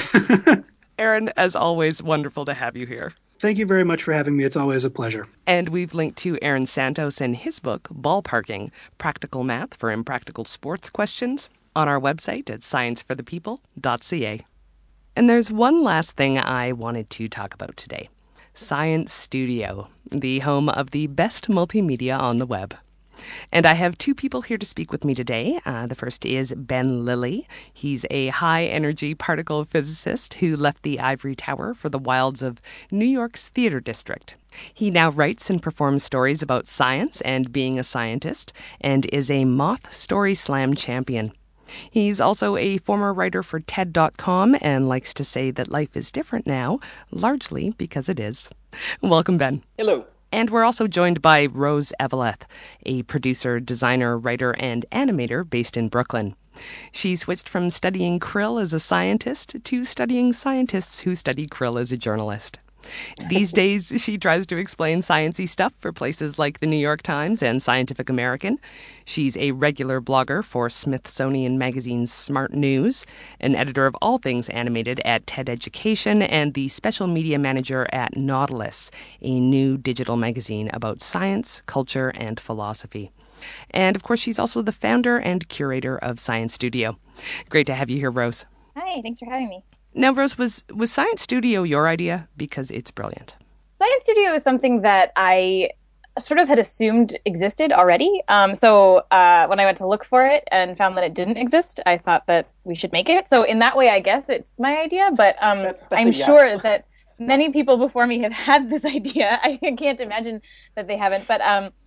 Aaron, as always, wonderful to have you here. Thank you very much for having me. It's always a pleasure. And we've linked to Aaron Santos and his book, Ballparking, Practical Math for Impractical Sports Questions, on our website at scienceforthepeople.ca. And there's one last thing I wanted to talk about today. Science Studio, the home of the best multimedia on the web. And I have two people here to speak with me today. The first is Ben Lilly. He's a high-energy particle physicist who left the ivory tower for the wilds of New York's theater district. He now writes and performs stories about science and being a scientist, and is a Moth Story Slam champion. He's also a former writer for TED.com and likes to say that life is different now, largely because it is. Welcome, Ben. Hello. And we're also joined by Rose Eveleth, a producer, designer, writer, and animator based in Brooklyn. She switched from studying krill as a scientist to studying scientists who study krill as a journalist. These days, she tries to explain science-y stuff for places like the New York Times and Scientific American. She's a regular blogger for Smithsonian Magazine's Smart News, an editor of all things animated at TED Education, and the special media manager at Nautilus, a new digital magazine about science, culture, and philosophy. And, of course, she's also the founder and curator of Science Studio. Great to have you here, Rose. Hi, thanks for having me. Now, Rose, was Science Studio your idea? Because it's brilliant. Science Studio is something that I sort of had assumed existed already. So when I went to look for it and found that it didn't exist, I thought that we should make it. So in that way, I guess it's my idea. But I'm sure that many people before me have had this idea. I can't imagine that they haven't. But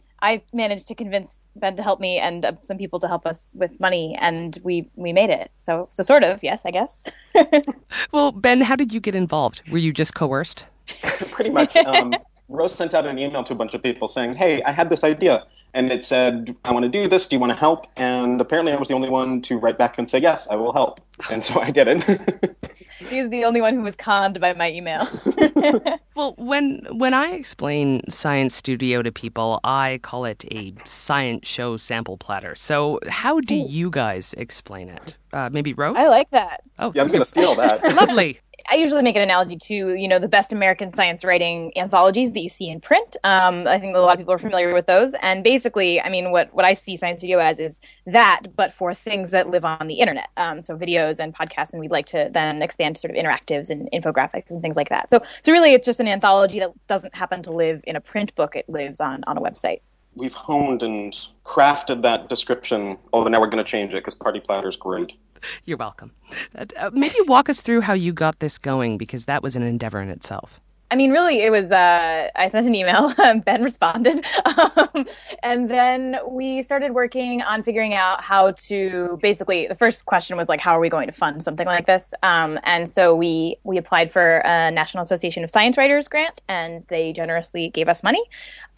I managed to convince Ben to help me and some people to help us with money, and we made it. So sort of, yes, I guess. Well, Ben, how did you get involved? Were you just coerced? Pretty much. Rose sent out an email to a bunch of people saying, hey, I had this idea. And it said, I want to do this. Do you want to help? And apparently I was the only one to write back and say, yes, I will help. And so I did it. He's the only one who was conned by my email. Well, when I explain Science Studio to people, I call it a science show sample platter. So how do you guys explain it? Maybe Rose? I like that. Oh, yeah, I'm going to steal that. Lovely. I usually make an analogy to, the best American science writing anthologies that you see in print. I think a lot of people are familiar with those. And basically, what I see Science Studio as is that, but for things that live on the internet. So videos and podcasts, and we'd like to then expand to sort of interactives and infographics and things like that. So really, it's just an anthology that doesn't happen to live in a print book. It lives on a website. We've honed and crafted that description, although now we're going to change it because Party Platter's great. You're welcome. Maybe walk us through how you got this going, because that was an endeavor in itself. Really, it was, I sent an email, Ben responded, and then we started working on figuring out how to, basically, the first question was how are we going to fund something like this? And so we applied for a National Association of Science Writers grant, and they generously gave us money.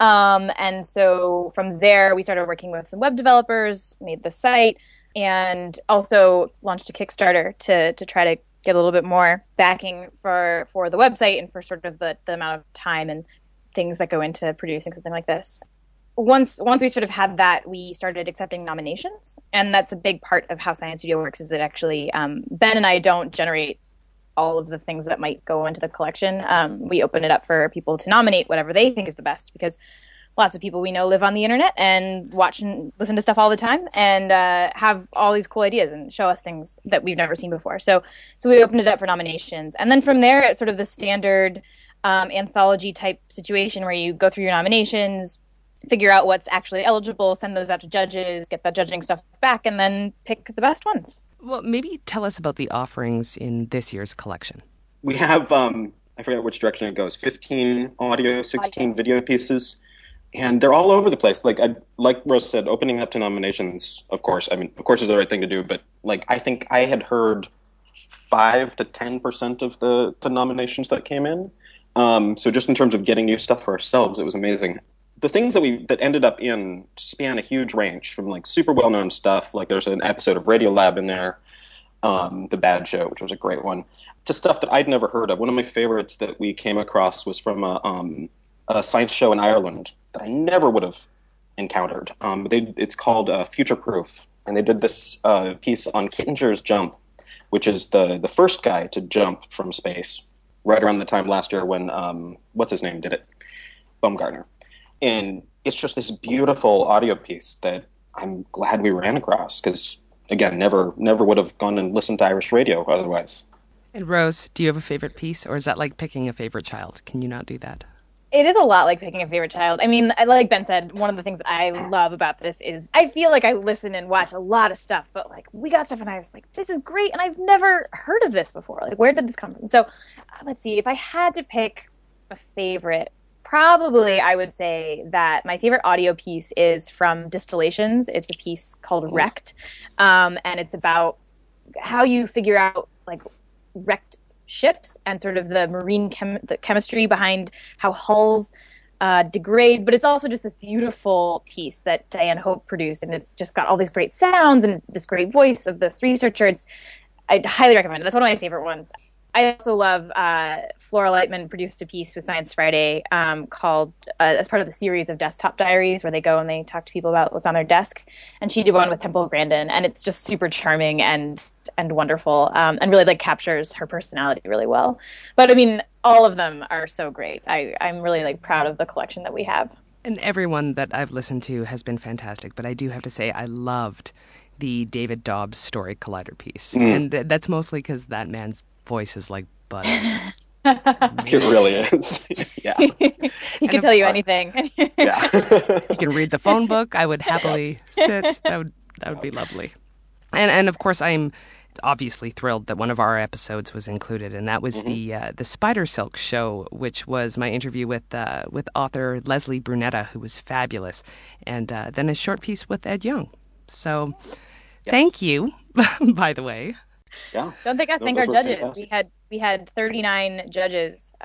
And so from there, we started working with some web developers, made the site, and also launched a Kickstarter to try to get a little bit more backing for the website and for sort of the amount of time and things that go into producing something like this. Once we sort of had that, we started accepting nominations, and that's a big part of how Science Studio works, is that actually Ben and I don't generate all of the things that might go into the collection. We open it up for people to nominate whatever they think is the best, because lots of people we know live on the internet and watch and listen to stuff all the time and have all these cool ideas and show us things that we've never seen before. So we opened it up for nominations. And then from there, it's sort of the standard anthology type situation where you go through your nominations, figure out what's actually eligible, send those out to judges, get that judging stuff back, and then pick the best ones. Well, maybe tell us about the offerings in this year's collection. We have, I forget which direction it goes, 15 audio, 16 video pieces. And they're all over the place. Like Rose said, opening up to nominations, of course. Of course, is the right thing to do. But I think I had heard 5 to 10% of the nominations that came in. So just in terms of getting new stuff for ourselves, it was amazing. The things that ended up in span a huge range from super well known stuff. There's an episode of Radiolab in there, The Bad Show, which was a great one, to stuff that I'd never heard of. One of my favorites that we came across was from a science show in Ireland that I never would have encountered. It's called Future Proof, and they did this piece on Kittinger's jump, which is the first guy to jump from space, right around the time last year when, what's his name did it? Baumgartner. And it's just this beautiful audio piece that I'm glad we ran across, because, again, never would have gone and listened to Irish radio otherwise. And Rose, do you have a favorite piece, or is that like picking a favorite child? Can you not do that? It is a lot like picking a favorite child. I mean, like Ben said, one of the things I love about this is I feel like I listen and watch a lot of stuff, but like we got stuff and I was like, this is great, and I've never heard of this before. Like, where did this come from? So let's see, if I had to pick a favorite, probably I would say that my favorite audio piece is from Distillations. It's a piece called Wrecked, and it's about how you figure out like wrecked ships and sort of the marine the chemistry behind how hulls degrade. But it's also just this beautiful piece that Diane Hope produced, and it's just got all these great sounds and this great voice of this researcher. I'd highly recommend it. That's one of my favorite ones. I also love Flora Lightman produced a piece with Science Friday called, as part of the series of Desktop Diaries, where they go and they talk to people about what's on their desk. And she did one with Temple Grandin, and it's just super charming and wonderful, and really like captures her personality really well. But I mean, all of them are so great. I'm really like proud of the collection that we have. And everyone that I've listened to has been fantastic, but I do have to say I loved the David Dobbs Story Collider piece. And that's mostly because that man's voice is like butter. It really is. Yeah. He can tell you anything. Yeah. He can read the phone book. I would happily sit. That would be lovely. And of course, I'm obviously thrilled that one of our episodes was included, and that was the Spider Silk show, which was my interview with author Leslie Brunetta, who was fabulous, and then a short piece with Ed Young. So, Thank you, by the way. Yeah. Don't think us. Thank our judges. Fantastic. We had 39 judges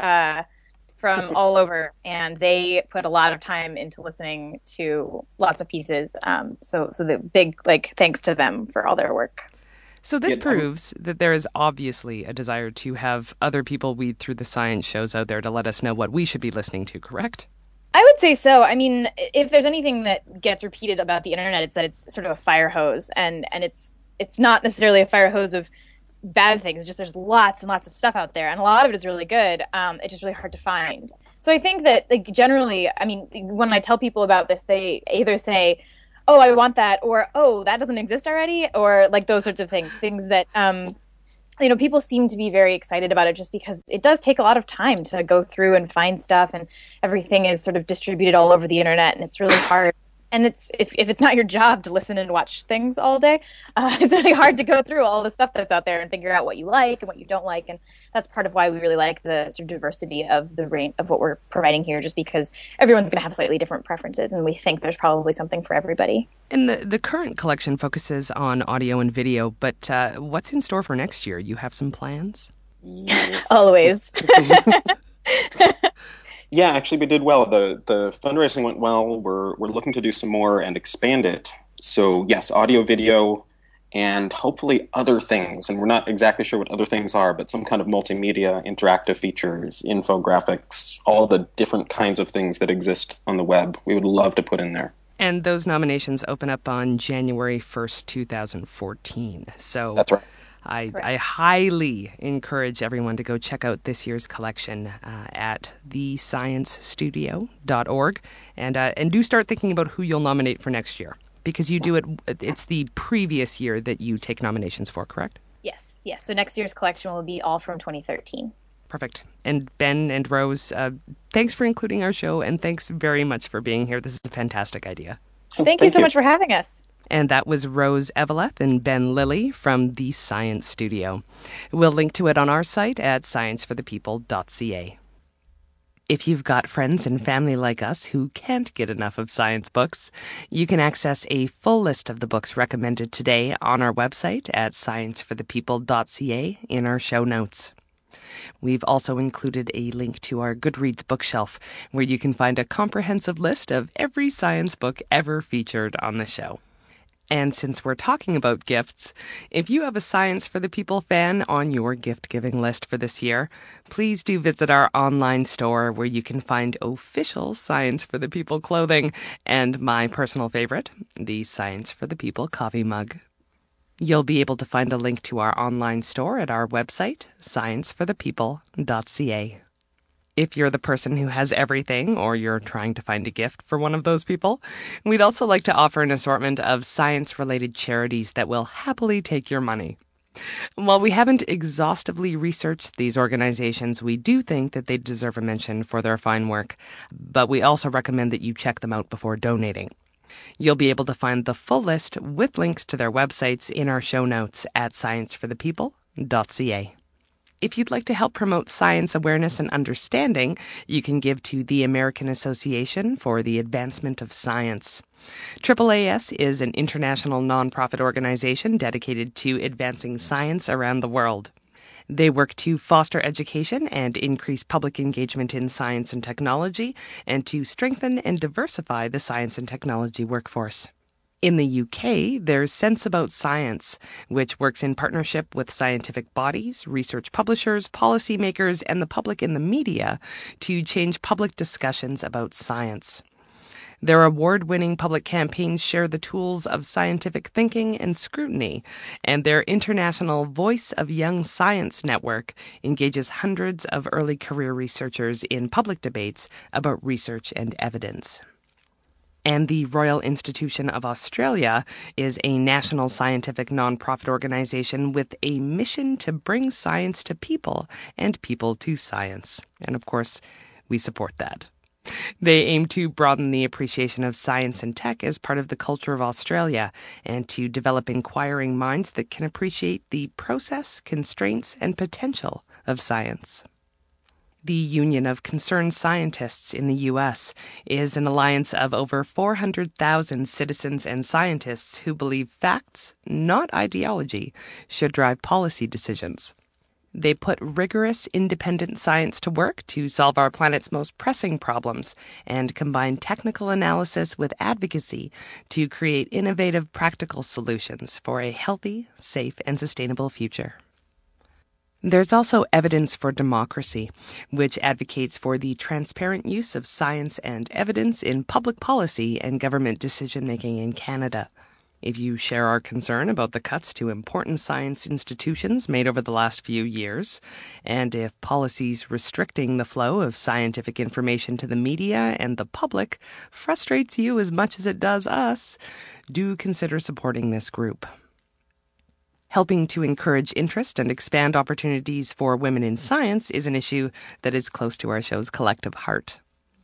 from all over, and they put a lot of time into listening to lots of pieces. So the big thanks to them for all their work. So this proves that there is obviously a desire to have other people weed through the science shows out there to let us know what we should be listening to, correct? I would say so. I mean, if there's anything that gets repeated about the internet, it's that it's sort of a fire hose, and it's not necessarily a fire hose of bad things. It's just there's lots and lots of stuff out there, and a lot of it is really good. It's just really hard to find. So I think that generally, I mean, when I tell people about this, they either say, "Oh, I want that," or "Oh, that doesn't exist already," or those sorts of things that people seem to be very excited about it, just because it does take a lot of time to go through and find stuff, and everything is sort of distributed all over the internet, and it's really hard. And it's if it's not your job to listen and watch things all day, it's really hard to go through all the stuff that's out there and figure out what you like and what you don't like. And that's part of why we really like the sort of diversity of the range of what we're providing here, just because everyone's going to have slightly different preferences, and we think there's probably something for everybody. And the current collection focuses on audio and video, but what's in store for next year? You have some plans? Yes. Always. Yeah, actually, we did well. The fundraising went well. We're looking to do some more and expand it. So yes, audio, video, and hopefully other things. And we're not exactly sure what other things are, but some kind of multimedia, interactive features, infographics, all the different kinds of things that exist on the web. We would love to put in there. And those nominations open up on January 1st, 2014. So that's right. I highly encourage everyone to go check out this year's collection at thesciencestudio.org and do start thinking about who you'll nominate for next year, because you do it's the previous year that you take nominations for, correct? Yes. So next year's collection will be all from 2013. Perfect. And Ben and Rose, thanks for including our show, and thanks very much for being here. This is a fantastic idea. Thank you so much for having us. And that was Rose Eveleth and Ben Lilly from The Science Studio. We'll link to it on our site at scienceforthepeople.ca. If you've got friends and family like us who can't get enough of science books, you can access a full list of the books recommended today on our website at scienceforthepeople.ca in our show notes. We've also included a link to our Goodreads bookshelf, where you can find a comprehensive list of every science book ever featured on the show. And since we're talking about gifts, if you have a Science for the People fan on your gift-giving list for this year, please do visit our online store where you can find official Science for the People clothing and my personal favorite, the Science for the People coffee mug. You'll be able to find a link to our online store at our website, scienceforthepeople.ca. If you're the person who has everything, or you're trying to find a gift for one of those people, we'd also like to offer an assortment of science-related charities that will happily take your money. While we haven't exhaustively researched these organizations, we do think that they deserve a mention for their fine work, but we also recommend that you check them out before donating. You'll be able to find the full list with links to their websites in our show notes at scienceforthepeople.ca. If you'd like to help promote science awareness and understanding, you can give to the American Association for the Advancement of Science. AAAS is an international nonprofit organization dedicated to advancing science around the world. They work to foster education and increase public engagement in science and technology, and to strengthen and diversify the science and technology workforce. In the UK, there's Sense About Science, which works in partnership with scientific bodies, research publishers, policymakers, and the public in the media to change public discussions about science. Their award-winning public campaigns share the tools of scientific thinking and scrutiny, and their international Voice of Young Science network engages hundreds of early career researchers in public debates about research and evidence. And the Royal Institution of Australia is a national scientific nonprofit organization with a mission to bring science to people and people to science. And of course, we support that. They aim to broaden the appreciation of science and tech as part of the culture of Australia and to develop inquiring minds that can appreciate the process, constraints, and potential of science. The Union of Concerned Scientists in the U.S. is an alliance of over 400,000 citizens and scientists who believe facts, not ideology, should drive policy decisions. They put rigorous, independent science to work to solve our planet's most pressing problems and combine technical analysis with advocacy to create innovative, practical solutions for a healthy, safe, and sustainable future. There's also Evidence for Democracy, which advocates for the transparent use of science and evidence in public policy and government decision-making in Canada. If you share our concern about the cuts to important science institutions made over the last few years, and if policies restricting the flow of scientific information to the media and the public frustrates you as much as it does us, do consider supporting this group. Helping to encourage interest and expand opportunities for women in science is an issue that is close to our show's collective heart.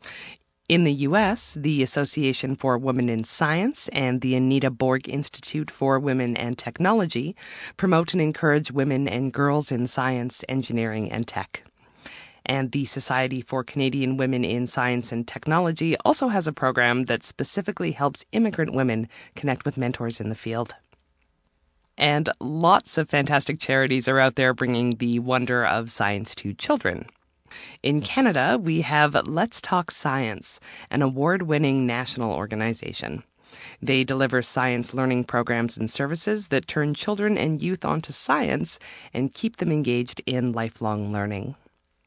In the U.S., the Association for Women in Science and the Anita Borg Institute for Women and Technology promote and encourage women and girls in science, engineering, and tech. And the Society for Canadian Women in Science and Technology also has a program that specifically helps immigrant women connect with mentors in the field. And lots of fantastic charities are out there bringing the wonder of science to children. In Canada, we have Let's Talk Science, an award-winning national organization. They deliver science learning programs and services that turn children and youth onto science and keep them engaged in lifelong learning.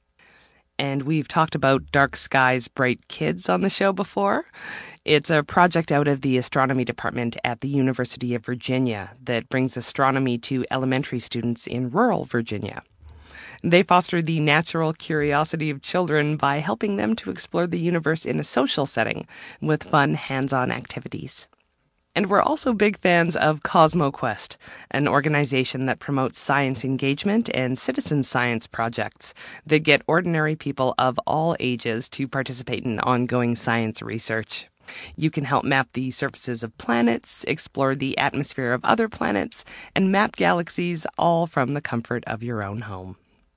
And we've talked about Dark Skies, Bright Kids on the show before. It's a project out of the astronomy department at the University of Virginia that brings astronomy to elementary students in rural Virginia. They foster the natural curiosity of children by helping them to explore the universe in a social setting with fun, hands-on activities. And we're also big fans of CosmoQuest, an organization that promotes science engagement and citizen science projects that get ordinary people of all ages to participate in ongoing science research. You can help map the surfaces of planets, explore the atmosphere of other planets, and map galaxies all from the comfort of your own home.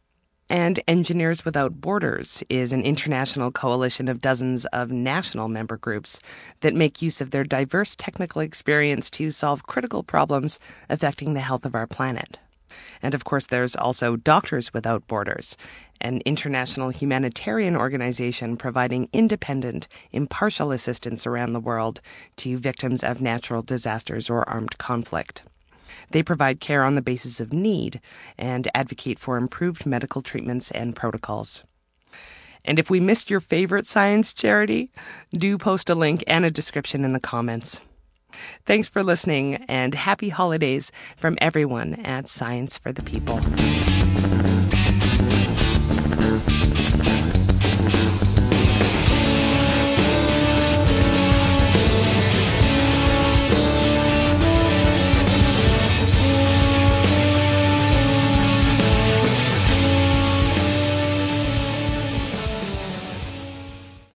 And Engineers Without Borders is an international coalition of dozens of national member groups that make use of their diverse technical experience to solve critical problems affecting the health of our planet. And of course, there's also Doctors Without Borders, an international humanitarian organization providing independent, impartial assistance around the world to victims of natural disasters or armed conflict. They provide care on the basis of need and advocate for improved medical treatments and protocols. And if we missed your favorite science charity, do post a link and a description in the comments. Thanks for listening, and happy holidays from everyone at Science for the People.